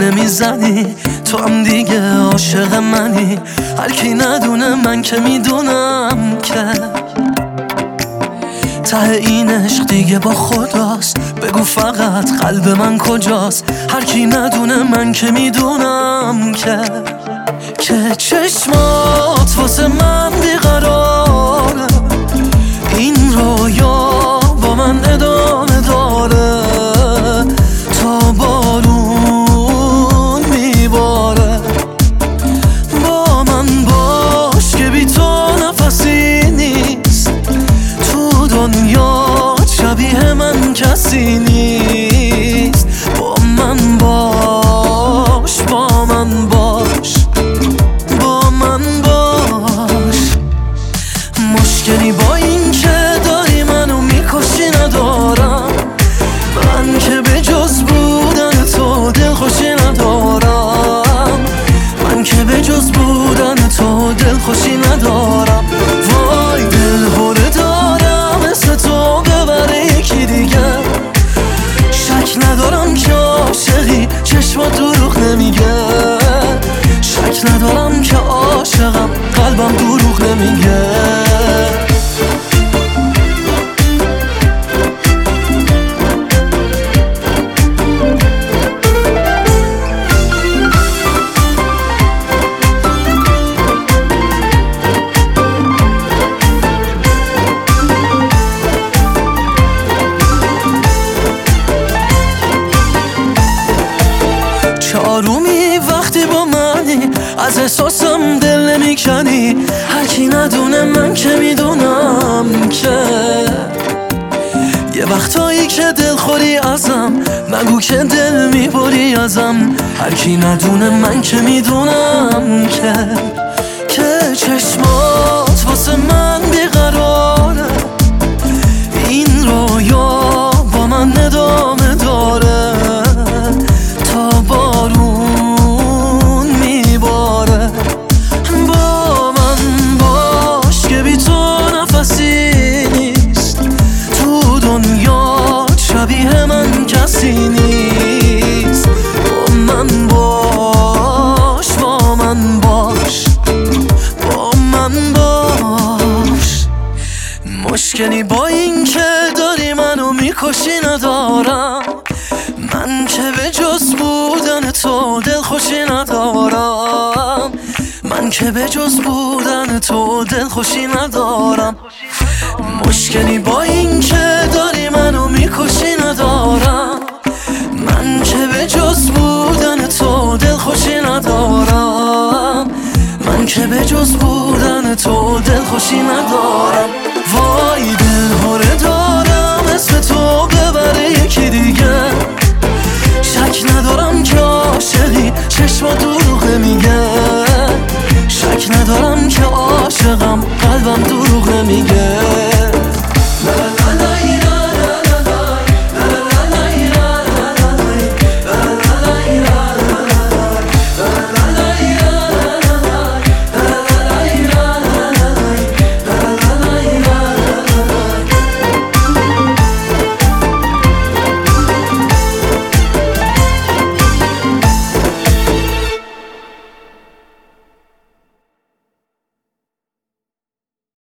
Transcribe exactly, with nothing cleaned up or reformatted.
نمیزنی، تو هم دیگه عاشق منی. هر کی ندونه من که میدونم که ته این عشق دیگه با خداست. بگو فقط قلب من کجاست؟ هر کی ندونه من که میدونم که که چشمات واسه من بیقراره، این رویا با من ادامه داره تا بارون میباره. با من باش که بی تو نفسی نیست، تو دنیا شبیه من کسی نیست. با من باش، با من باش، با من باش. مشکلی با این که داری منو میکشی ندارم، من که به جز بودن تو دلخوشی ندارم، من که به جز بودن تو دلخوشی ندارم. وای دل هره دارم مثل تو ببره یکی دیگه، شک ندارم که عاشقی چشمات دروغ نمیگه، شک ندارم که عاشقم قلبم دروغ نمیگه. آرومی وقتی با منی، از احساسم دل نمیکنی. هر کی ندونه من که میدونم که یه وقتایی که دل خوری ازم، نگو که دل میبری ازم. هر کی ندونه من که میدونم که که چشمات واسه من بیقراره، این رویا با من ادامه داره تا بارون میباره. با من باش که بی تو نفسی نیست، تو دنیا شبیه من کسی نیست. با من باش، با من باش، با من باش. مشکلی با این که داری منو میکشی ندارم، من که به جز بودن تو دلخوشی ندارم، من که به جز بودن تو دلخوشی ندارم. مشکلی با این که داری منو میکشی ندارم، من که به جز بودن تو دلخوشی ندارم، من که به جز بودن تو دلخوشی ندارم. وای دل هره دارم مثل تو ببره یکی دیگه، شک ندارم که عاشقی چشما دروغ نمیگه، شک ندارم که عاشقم قلبم دروغ نمیگه.